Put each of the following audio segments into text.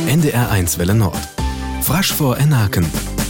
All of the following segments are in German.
NDR1 Welle Nord. Frasch vor Enaken.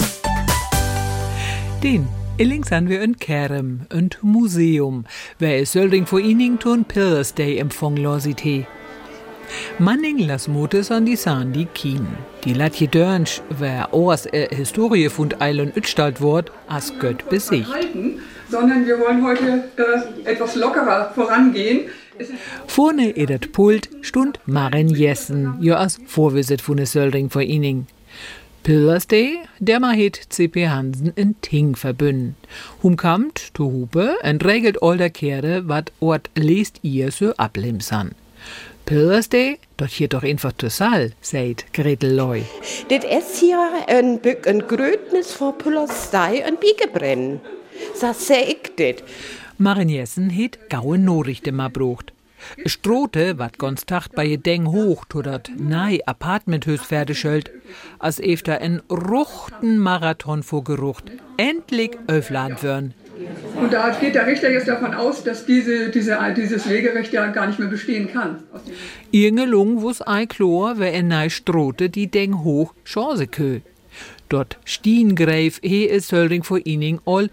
Den Illings han wir ein Kerem, ein Museum, wer es Söldring vor Ining tun Pillars Day empfang losite. Manning las Motes an die Sandi Kien. Die Latje Dörnsch, wer aus Historie von Eilen Ütstalt wort, as Gött besicht. Sondern wir wollen heute etwas lockerer vorangehen. Vorne in das Pult stund Maren Jessen, ja als Vorwisit von der Söldring vor Ining. Pillars Day, der ma het C.P. Hansen in Ting verbünden. Kamt to Hupe und regelt all der Kehre, wat ort lest ihr so ablimsan. Pillars Day, dort hier doch einfach zu Saal, sagt Gretel Loy. Dit is hier een Grötnis voor Pillars Day en Biegebrennen. So seh ich dit. Maren Jessen het gaue Norrichte ma brucht. Strote, wat ganz tacht bei je Deng hoch, to dat nahe Apartmenthös fertigschölt, als efter en ruchten Marathon vorgerucht, endlich öffland würn. Und da geht der Richter jetzt davon aus, dass dieses Wegerecht ja gar nicht mehr bestehen kann. Irgelung wuss ei Chlor, wer en nei Strote die Deng hoch Chance kö. Dort Stiengräf es Söldring vor Ining all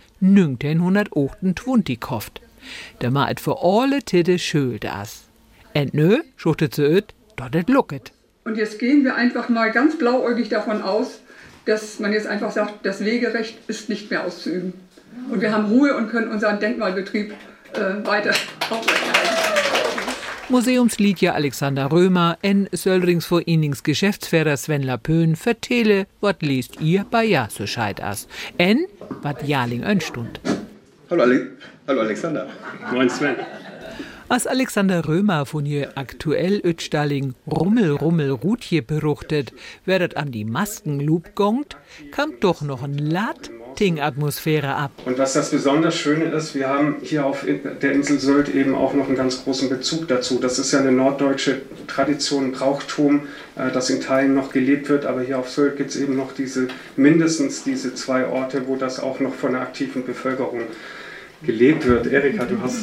1928 koft. Der ma et für alle Titte schuld as. Und nö, schuchtet ze öt, dort et lucket. Und jetzt gehen wir einfach mal ganz blauäugig davon aus, dass man jetzt einfach sagt, das Wegerecht ist nicht mehr auszuüben. Und wir haben Ruhe und können unseren Denkmalbetrieb weiter aufrechterhalten. Museumsliedje Alexander Römer en Söldrings vor Inings Geschäftsführer Sven Lapön vertelle, wat liest ihr bei ja so scheid as. En wat Jaling önstund. Hallo Alexander. Moin Sven. Als Alexander Römer von hier aktuell Ötstalling Rummel Rutje beruchtet, werdet an die Maskenloop gongt, kam doch noch ein Lat-Ting-Atmosphäre ab. Und was das besonders Schöne ist, wir haben hier auf der Insel Sylt eben auch noch einen ganz großen Bezug dazu. Das ist ja eine norddeutsche Tradition, Brauchtum, das in Teilen noch gelebt wird, aber hier auf Sylt gibt es eben noch mindestens diese zwei Orte, wo das auch noch von der aktiven Bevölkerung gelebt wird. Erika, du hast...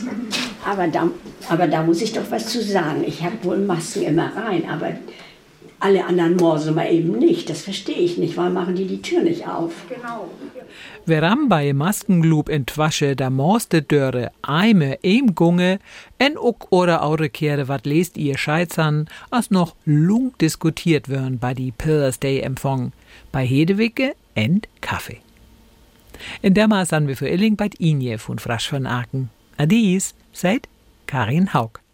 Aber da muss ich doch was zu sagen. Ich habe wohl Masken immer rein, aber alle anderen Morse mal eben nicht. Das verstehe ich nicht. Warum machen die Tür nicht auf? Genau. Wer am bei Maskenglub entwasche, da morste Dörre, Eime, Gunge, en uck oder aure Kehre, wat lest ihr Scheizern, als noch lung diskutiert würden bei die Pillars Day Empfang, bei Hedewicke and Kaffee. In der Maß sind wir für Illing bei Inje von Frasch von Aken. Adies, seid Karin Haug.